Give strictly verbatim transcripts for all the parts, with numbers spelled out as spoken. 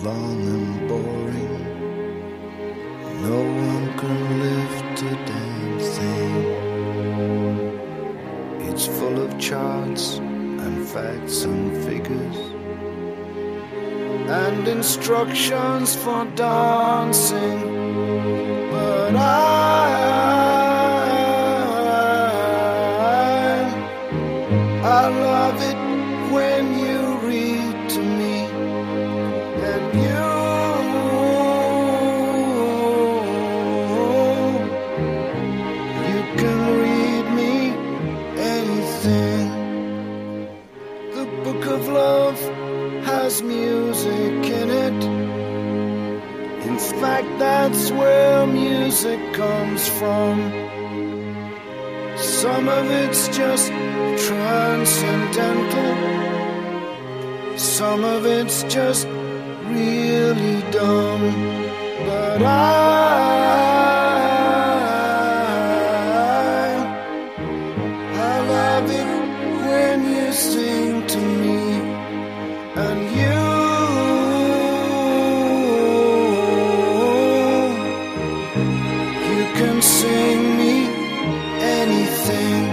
long and boring. No one can lift a damn thing. It's full of charts and facts and figures and instructions for dancing. But I, I love it when you read to me, and you, you can read me anything. The book of love has music in it. In fact, that's where music comes from. Some of it's just transcendental. Some of it's just really dumb. But I, I love it when you sing to me, and you, you can sing me anything.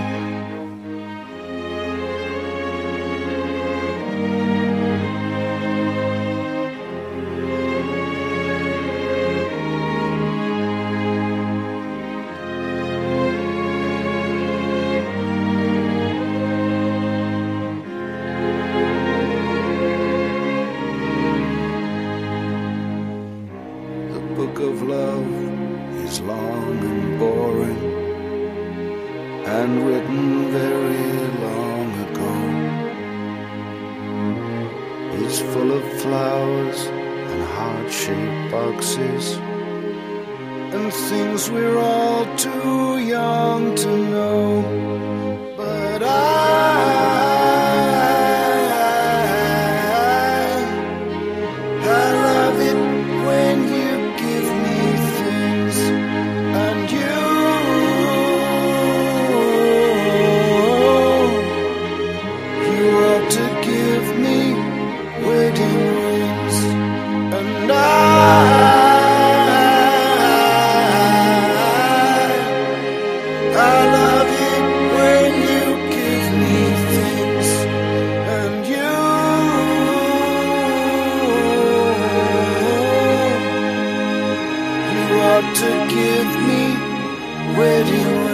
The book of love is long and boring and written very long ago. It's full of flowers and heart-shaped boxes and things we're all too young to know. But I, I love it when you give me things, and you, you ought to give me wedding rings, and I, I love it when you give me things, and you, you ought to give me wedding rings.